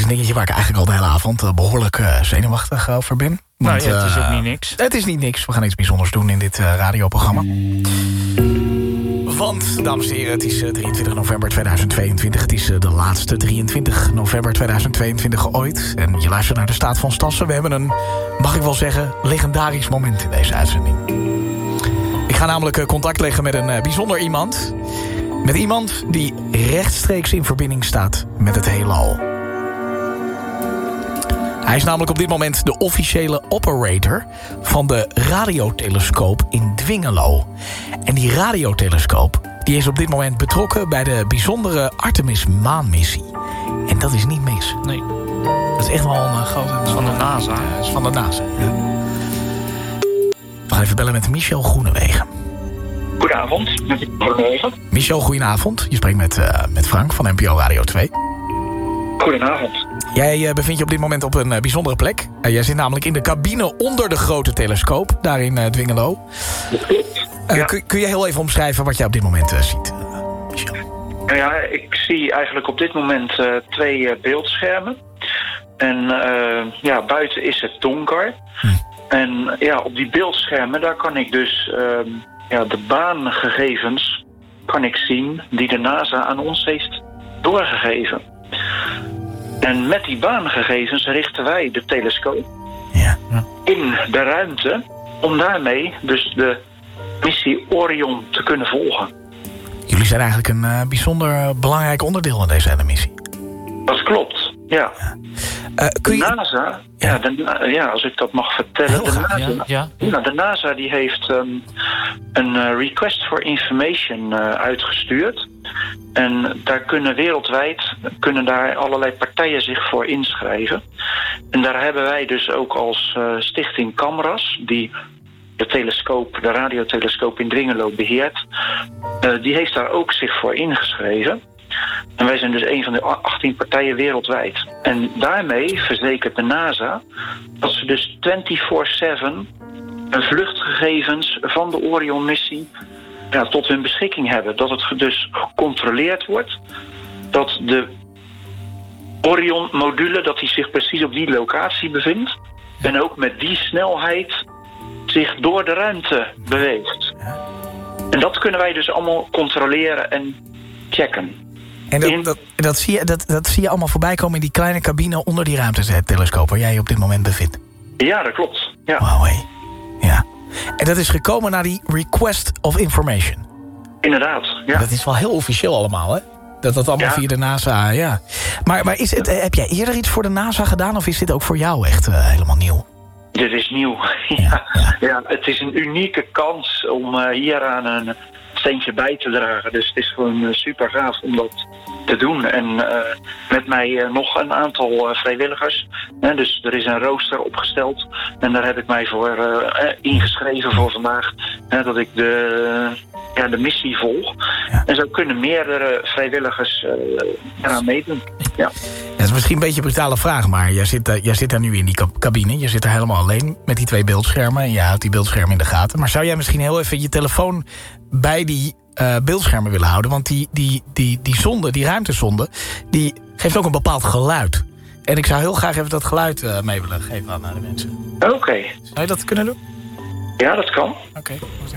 dingetje waar ik eigenlijk al de hele avond behoorlijk zenuwachtig over ben. Want, het is ook niet niks. Het is niet niks. We gaan iets bijzonders doen in dit radioprogramma. Want, dames en heren, het is 23 november 2022. Het is de laatste 23 november 2022 ooit. En je luistert naar de Staat van Stassen. We hebben een, mag ik wel zeggen, legendarisch moment in deze uitzending. Ik ga namelijk contact leggen met een bijzonder iemand. Met iemand die rechtstreeks in verbinding staat met het heelal. Hij is namelijk op dit moment de officiële operator van de radiotelescoop in Dwingelo. En die radiotelescoop die is op dit moment betrokken bij de bijzondere Artemis-maanmissie. En dat is niet mis. Nee. Dat is echt wel een grote... Dat is van de NASA. Dat is van de NASA, ja. We gaan even bellen met Michel Groenewegen. Goedenavond, met Groenewegen. Michel, goedenavond. Je spreekt met Frank van NPO Radio 2. Goedenavond. Jij bevindt je op dit moment op een bijzondere plek. Jij zit namelijk in de cabine onder de grote telescoop, daar in Dwingelo. Ja. Kun je heel even omschrijven wat jij op dit moment ziet, Michel? Nou ja, ik zie eigenlijk op dit moment 2 beeldschermen. En buiten is het donker. En ja, op die beeldschermen, daar kan ik dus de baangegevens kan ik zien die de NASA aan ons heeft doorgegeven. En met die baangegevens richten wij de telescoop in de ruimte om daarmee dus de missie Orion te kunnen volgen. Jullie zijn eigenlijk een bijzonder belangrijk onderdeel in deze hele missie. Dat klopt, ja. Kun je... NASA, als ik dat mag vertellen. De NASA die heeft een request for information uitgestuurd. En daar kunnen wereldwijd allerlei partijen zich voor inschrijven. En daar hebben wij dus ook als stichting Camras, die de radiotelescoop in Dwingelo beheert, die heeft daar ook zich voor ingeschreven. En wij zijn dus een van de 18 partijen wereldwijd. En daarmee verzekert de NASA dat ze dus 24/7 vluchtgegevens van de Orion-missie tot hun beschikking hebben. Dat het dus gecontroleerd wordt. Dat de Orion-module, dat die zich precies op die locatie bevindt. En ook met die snelheid zich door de ruimte beweegt. En dat kunnen wij dus allemaal controleren en checken. En dat zie je allemaal voorbij komen in die kleine cabine onder die ruimtetelescoop waar jij je op dit moment bevindt. Ja, dat klopt. Ja. Wow, hey. Ja. En dat is gekomen naar die request of information. Inderdaad, ja. Dat is wel heel officieel allemaal, hè? Dat allemaal via de NASA, ja. Maar heb jij eerder iets voor de NASA gedaan of is dit ook voor jou echt helemaal nieuw? Dit is nieuw. Ja, het is een unieke kans om hieraan een steentje bij te dragen. Dus het is gewoon super gaaf om dat te doen. En met mij nog een aantal vrijwilligers. Dus er is een rooster opgesteld. En daar heb ik mij voor ingeschreven voor vandaag. Dat ik de missie volg. Ja. En zo kunnen meerdere vrijwilligers eraan meedoen. Ja. Dat is misschien een beetje een brutale vraag, maar jij zit daar nu in die cabine. Je zit er helemaal alleen met die 2 beeldschermen. En je houdt die beeldschermen in de gaten. Maar zou jij misschien heel even je telefoon bij die beeldschermen willen houden? Want die zonde, die ruimtezonde, die geeft ook een bepaald geluid. En ik zou heel graag even dat geluid mee willen geven aan de mensen. Oké. Zou je dat kunnen doen? Ja, dat kan. Oké.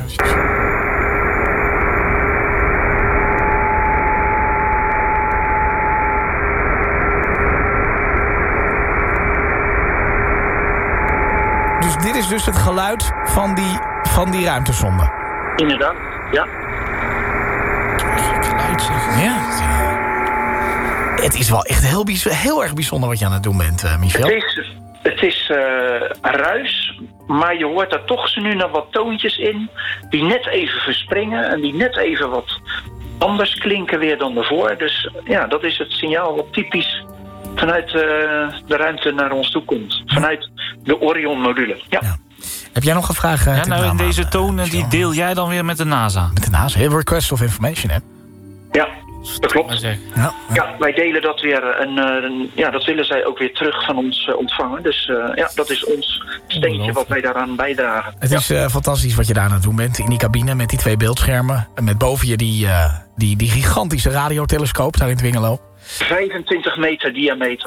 Dus dit is dus het geluid van die ruimtezonde. Inderdaad, ja. Geluid, zeg. Ja. Het is wel echt heel erg bijzonder wat je aan het doen bent, Michel. Het is ruis, maar je hoort daar toch nu nog wat toontjes in die net even verspringen en die net even wat anders klinken weer dan daarvoor. Dus ja, dat is het signaal wat typisch vanuit de ruimte naar ons toe komt. Vanuit de Orion-module. Ja. Heb jij nog een vraag? In deze tonen die deel jij dan weer met de NASA. Met de NASA, request of information, hè? Ja, dat klopt. Ja, wij delen dat weer. En dat willen zij ook weer terug van ons ontvangen. Dus dat is ons steentje wat wij daaraan bijdragen. Het is fantastisch wat je daar aan het doen bent. In die cabine met die 2 beeldschermen. En met boven je die gigantische radiotelescoop daar in Dwingelo. 25 meter diameter.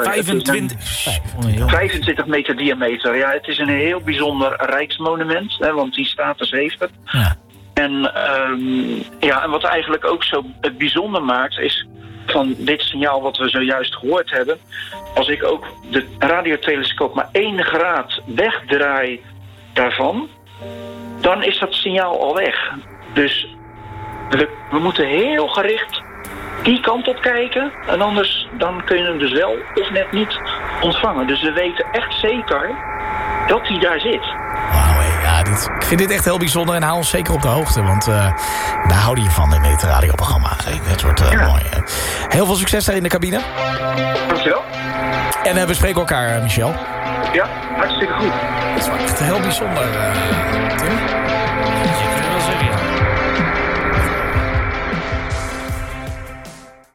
25 meter diameter, ja. Het is een heel bijzonder rijksmonument, hè, want die status heeft het. Ja. En wat eigenlijk ook zo het bijzonder maakt, is van dit signaal wat we zojuist gehoord hebben. Als ik ook de radiotelescoop maar 1 graad wegdraai daarvan, dan is dat signaal al weg. Dus we moeten heel gericht die kant op kijken. En anders dan kun je hem dus wel of net niet ontvangen. Dus we weten echt zeker dat hij daar zit. Wauw, ja, ik vind dit echt heel bijzonder en hou ons zeker op de hoogte. Want daar houden je van in dit radioprogramma. Het wordt mooi. Heel veel succes daar in de cabine. Dankjewel. En we spreken elkaar, Michel. Ja, hartstikke goed. Het is echt heel bijzonder, Tim. Je kunt wel zeggen, ja.